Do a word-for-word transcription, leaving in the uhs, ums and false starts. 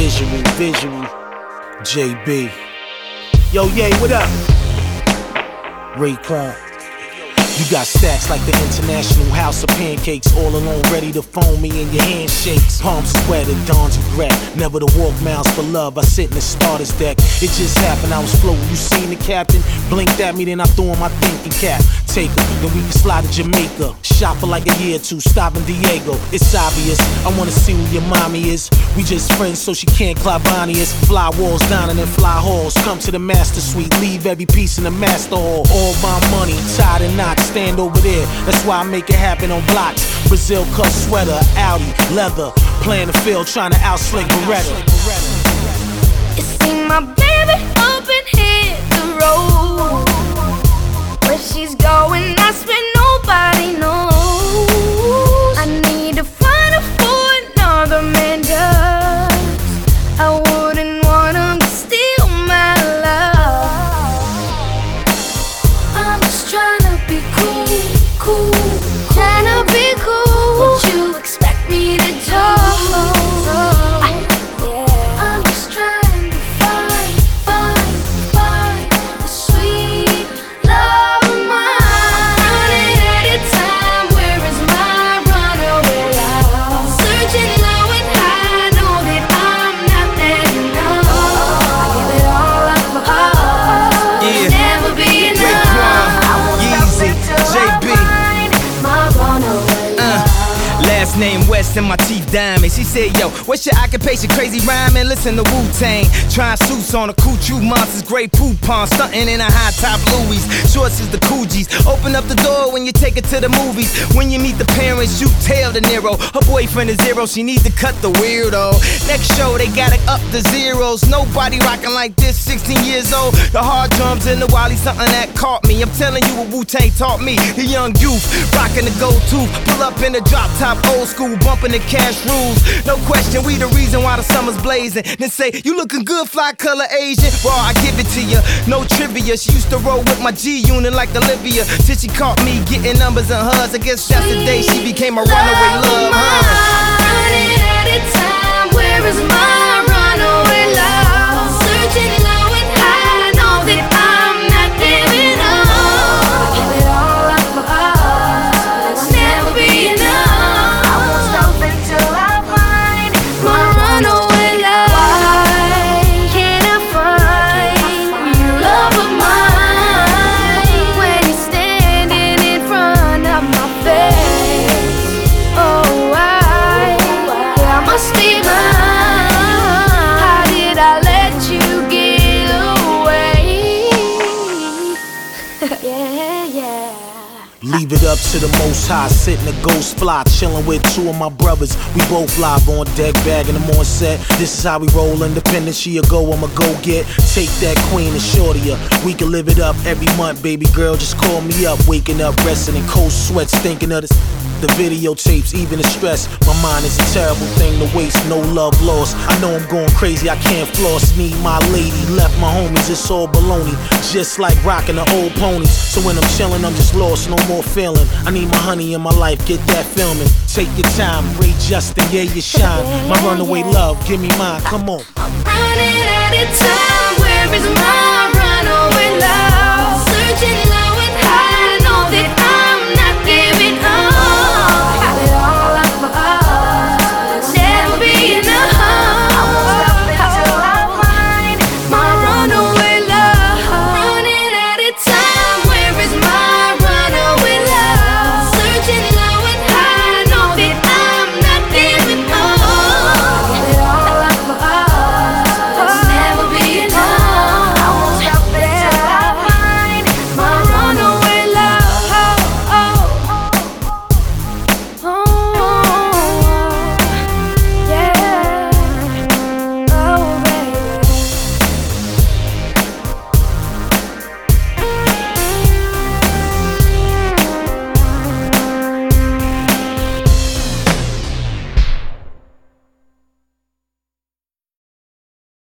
visual, visual. J B. Yo, yay, what up? Raekwon. You got stacks like the International House of Pancakes, all alone ready to phone me and your handshakes. Palms sweat and dawn's regret, never to walk miles for love. I sit in the starter's deck. It just happened, I was floating. You seen the captain? Blinked at me, then I threw on my thinking cap. Take her, then we can slide to Jamaica. Shop for like a year or two, stop in Diego. It's obvious, I wanna see who your mommy is. We just friends, so she can't climb Bonnie us. Fly walls down and then fly halls. Come to the master suite, leave every piece in the master hall. All my money, tied and knots. Stand over there, that's why I make it happen on blocks. Brazil cut sweater, Audi, leather. Playing the field, trying to outsling Beretta. You see my baby up and hit the road. Where she's going, that's where nobody knows. I need to find her for another man does. I wouldn't want him to steal my love. I'm just trying to be cool, cool, tryna be cool. What you expect me to do? I, yeah. I'm just trying to find, find, find the sweet love of mine. Running out of time, where is my runaway love? Searching low and high, know that I'm not that enough. I give it all up for us, but Yeah. never be enough. Yeezy, J B. My runaway love. Last name West and my teeth diamond. She said, yo, what's your occupation? Crazy rhyming, listen to Wu-Tang. Trying suits on a cool true monsters, great poupon. Stunting in a high top Louis. Shorts is the Coogis. Open up the door when you take her to the movies. When you meet the parents, you tell De Niro. Her boyfriend is zero, she needs to cut the weirdo. Next show, they got it up to zeros. Nobody rocking like this, sixteen years old. The hard drums and the Wally, something that caught me. I'm telling you what Wu-Tang taught me. The young youth, rocking the go-to. Pull up in the drop top, old school, bumping the cash rules. No question, we the reason why the summer's blazing. Then say, you looking good, fly color Asian. Raw, I give it to you, no trivia. She used to roll with my G unit like Olivia. Till she caught me getting numbers and hugs. I guess that's the day she became a runaway love. Huh? Running out of time, where is my runaway love? Searching low and high, know that I'm not giving up. I give it all up for us, but it'll never be enough. I won't stop until I find my runaway love. Why can't I find your love of mine when you're standing in front of my face? Oh, why? Yeah, I must be mine. How did I let you get away? Yeah, yeah. Leave it up to the most high, sitting a ghost fly, chilling with two of my brothers. We both live on deck, bagging them on set. This is how we roll, independent. She a go, I'ma go get. Take that queen and shorty up. We can live it up every month, baby girl. Just call me up, waking up, resting in cold sweats, thinking of this. The videotapes, even the stress. My mind is a terrible thing to waste, no love lost. I know I'm going crazy, I can't floss. Need my lady, left my homies, it's all baloney. Just like rocking the old ponies. So when I'm chilling, I'm just lost, no more feeling. I need my honey in my life, get that filming. Take your time, Ray Justin, yeah, you shine. My runaway love, give me mine, come on. I'm running out of time, where is my